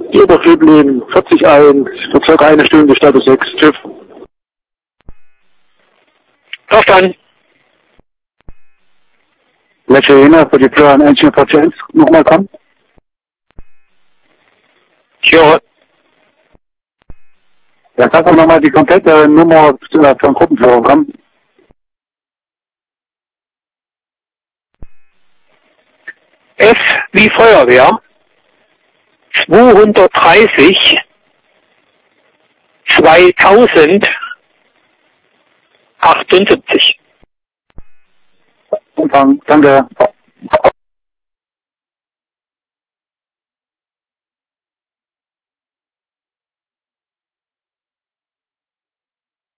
Oberfriedlin 40-1, für circa eine Stunde, Status 6. Tschüss. Verstanden. Welche Hähner für die Plan 141 nochmal kommen? Ja. Ja, kannst du nochmal die komplette Nummer für den Gruppenführer kommen? F wie Feuerwehr. 230 2078. Umfang, danke.